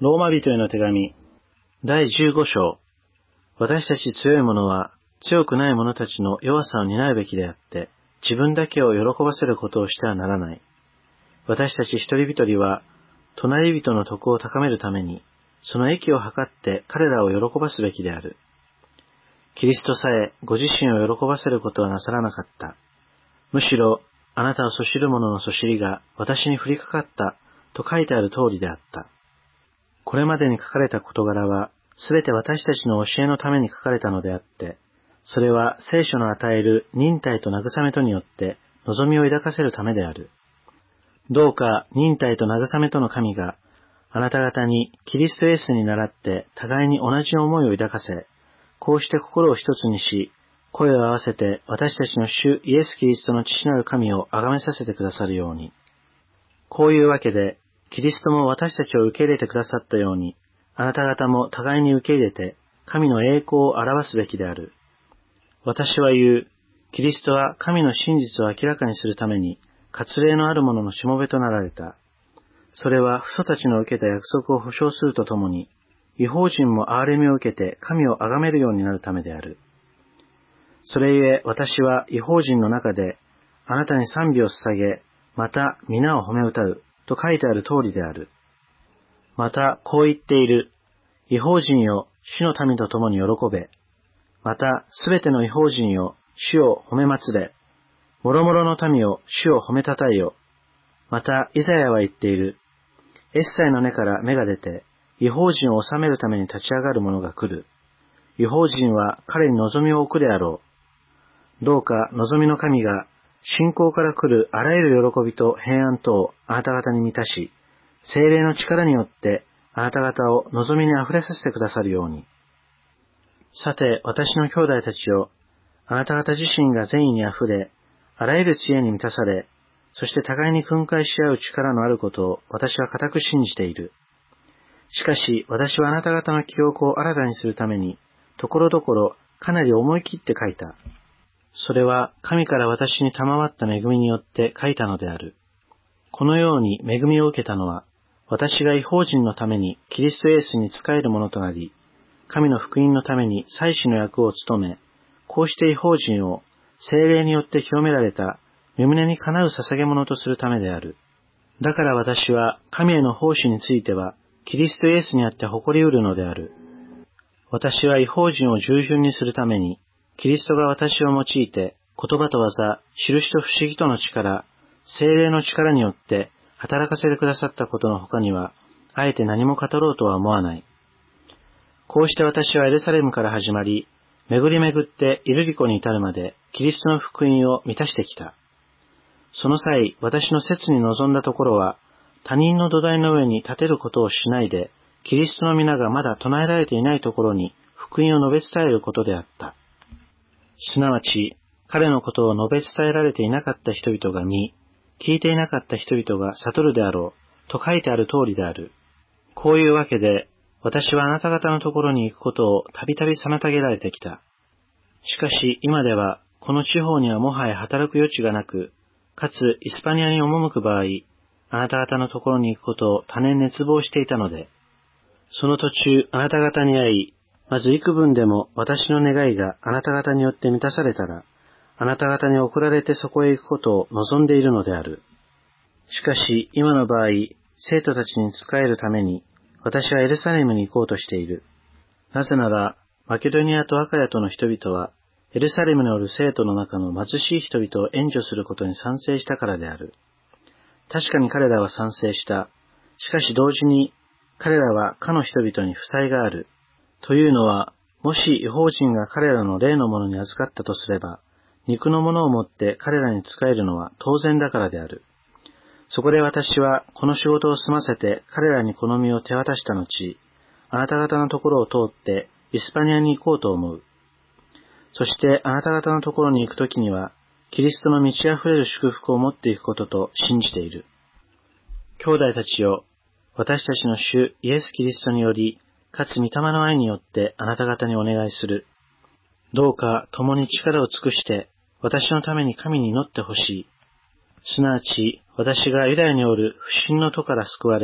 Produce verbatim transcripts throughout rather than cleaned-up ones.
ローマ人への手紙、だいじゅうご章。私たち強い者は、強くない者たちの弱さを担うべきであって、自分だけを喜ばせることをしてはならない。私たち一人一人は、隣人の徳を高めるために、その益を図って彼らを喜ばすべきである。キリストさえご自身を喜ばせることはなさらなかった。むしろ、あなたをそしる者のそしりが私に降りかかったと書いてある通りであった。これまでに書かれた事柄は、すべて私たちの教えのために書かれたのであって、それは聖書の与える忍耐と慰めとによって望みを抱かせるためである。どうか忍耐と慰めとの神が、あなた方にキリストイエスに倣って互いに同じ思いを抱かせ、こうして心を一つにし、声を合わせて私たちの主イエス・キリストの父なる神を崇めさせてくださるように。こういうわけで、キリストも私たちを受け入れてくださったように、あなた方も互いに受け入れて、神の栄光を表すべきである。私は言う、キリストは神の真実を明らかにするために、割礼のある者のしもべとなられた。それは父祖たちの受けた約束を保証するとともに、異邦人も憐れみを受けて神を崇めるようになるためである。それゆえ私は異邦人の中で、あなたに賛美を捧げ、また皆を褒め歌う、と書いてある通りである。またこう言っている。異邦人よ、主の民と共に喜べ。またすべての異邦人よ、主を褒め祭れ。もろもろの民よ、主を褒めたたえよ。またイザヤは言っている。エッサイの根から芽が出て、異邦人を治めるために立ち上がる者が来る。異邦人は彼に望みを置くであろう。どうか望みの神が、信仰から来るあらゆる喜びと平安とをあなた方に満たし、聖霊の力によってあなた方を望みにあふれさせてくださるように。さて、私の兄弟たちよ、あなた方自身が善意にあふれ、あらゆる知恵に満たされ、そして互いに訓戒し合う力のあることを私は固く信じている。しかし、私はあなた方の記憶を新たにするために、ところどころかなり思い切って書いた。それは神から私に賜った恵みによって書いたのである。このように恵みを受けたのは、私が異邦人のためにキリストイエスに仕えるものとなり、神の福音のために祭司の役を務め、こうして異邦人を聖霊によって清められた御胸にかなう捧げ物とするためである。だから私は神への奉仕については、キリストイエスにあって誇り得るのである。私は異邦人を従順にするために、キリストが私を用いて、言葉と技、印と不思議との力、聖霊の力によって働かせてくださったことの他には、あえて何も語ろうとは思わない。こうして私はエルサレムから始まり、巡り巡ってイルリコに至るまで、キリストの福音を満たしてきた。その際、私の切に望んだところは、他人の土台の上に立てることをしないで、キリストの皆がまだ唱えられていないところに、福音を述べ伝えることであった。すなわち、彼のことを述べ伝えられていなかった人々が見、聞いていなかった人々が悟るであろう、と書いてある通りである。こういうわけで、私はあなた方のところに行くことをたびたび妨げられてきた。しかし今では、この地方にはもはや働く余地がなく、かつイスパニアに赴く場合、あなた方のところに行くことを多年熱望していたので、その途中あなた方に会い、まず幾分でも私の願いがあなた方によって満たされたら、あなた方に送られてそこへ行くことを望んでいるのである。しかし今の場合、生徒たちに仕えるために、私はエルサレムに行こうとしている。なぜなら、マケドニアとアカヤとの人々は、エルサレムにおる生徒の中の貧しい人々を援助することに賛成したからである。確かに彼らは賛成した。しかし同時に、彼らはかの人々に負債がある。というのは、もし異邦人が彼らの霊のものに預かったとすれば、肉のものをもって彼らに仕えるのは当然だからである。そこで私はこの仕事を済ませて彼らにこの身を手渡した後、あなた方のところを通ってイスパニアに行こうと思う。そしてあなた方のところに行くときには、キリストの満ち溢れる祝福を持っていくことと信じている。兄弟たちよ、私たちの主イエス・キリストにより、かつ御霊の愛によってあなた方にお願いする。どうか共に力を尽くして私のために神に祈ってほしい。すなわち私がユダヤにおる不信の戸から救われ、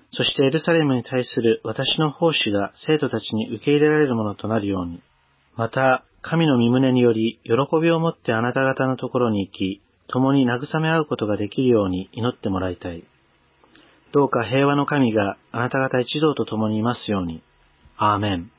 そしてエルサレムに対する私の奉仕が生徒たちに受け入れられるものとなるように、また、神の御胸により、喜びを持ってあなた方のところに行き、共に慰め合うことができるように祈ってもらいたい。どうか平和の神があなた方一同と共にいますように。アーメン。